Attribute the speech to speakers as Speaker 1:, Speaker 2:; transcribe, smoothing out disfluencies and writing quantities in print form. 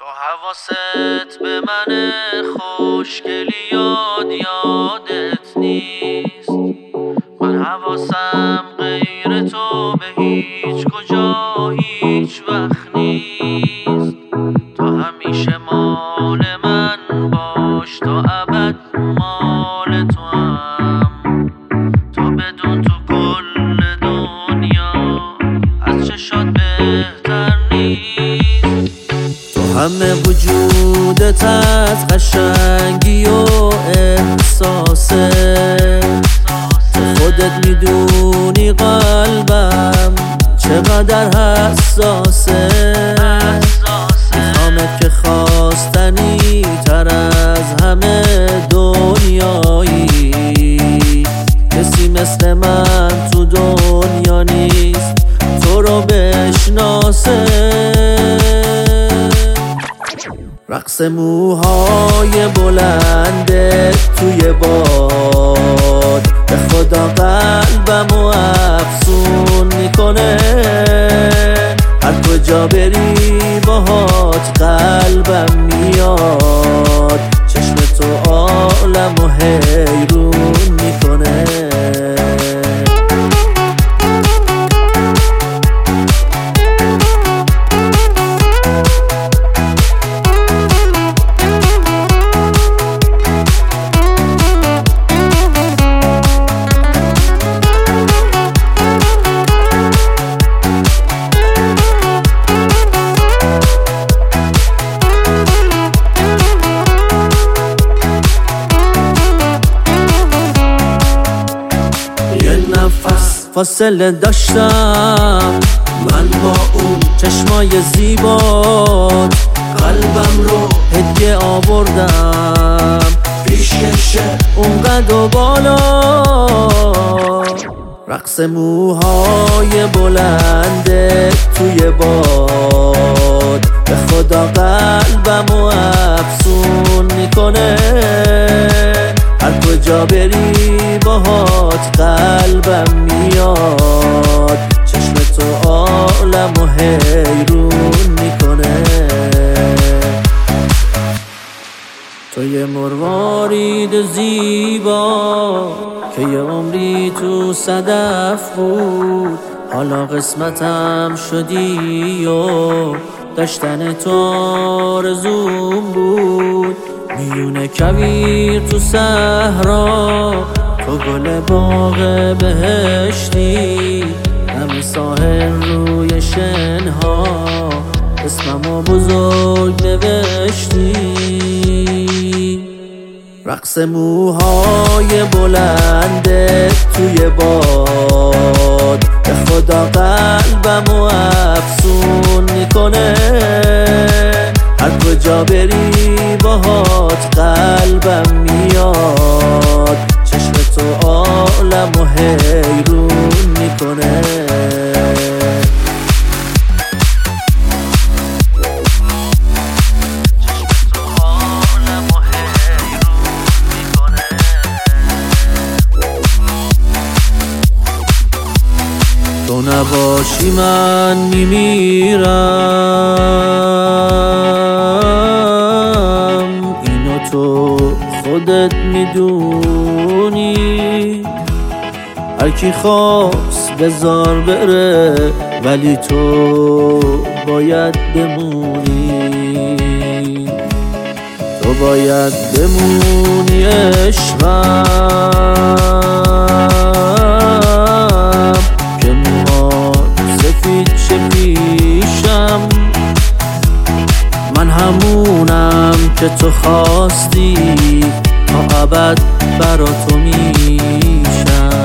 Speaker 1: تو حواست به من خوشگلی یادت نیست. من حواسم غیر تو به هیچ کجا هیچ وقت نیست. تو همیشه مال من باش، تا ابد مال تو هم. تو بدون تو کل دنیا از چشات بهتر نیست. تو همه وجودت از قشنگی و احساسه، تو خودت میدونی قلبم چقدر حساسه. میخوامت که خواستنی تر از همه دنیایی. کسی مثل من تو دنیا نیست تو رو بشناسه. رقص موهای بلنده توی باد به خدا قلبمو افسون میکنه. هر کجا بری باهات قلبم میاد، چشم تو عالمو حیرون میکنه. فاصله داشتم من با اون چشمای زیبات، قلبم رو هدیه آوردم پیشکش اونقدر و بالا. رقص موهای بلنده توی باد به خدا قلبمو افسون میکنه. هر کجا بری باهات قلبم میاد، چشم تو عالمو حیرون میکنه. تو یه مروارید زیبا که یه عمری تو صدف بود، حالا قسمتم شدی و داشتن تو آرزوم بود. میونه کویر تو صحرا، تو گل باغ بهشتی، همه ساحل روی شنها اسممو بزرگ نوشتی. رقص موهای بلنده توی باد به خدا قلبمو افسون میکنه. هر کجا بری باهات قلبم میاد، چشم تو عالمو حیرون میکنه. تو نباشی من میمیرم، اینو تو خودت میدونی. هر کی خواست بذار بره ولی تو باید بمونی. تو باید بمونی عشقم که موهات سفید چه پیشم. من همونم که تو خواستی، تا ابد برا تو میشم.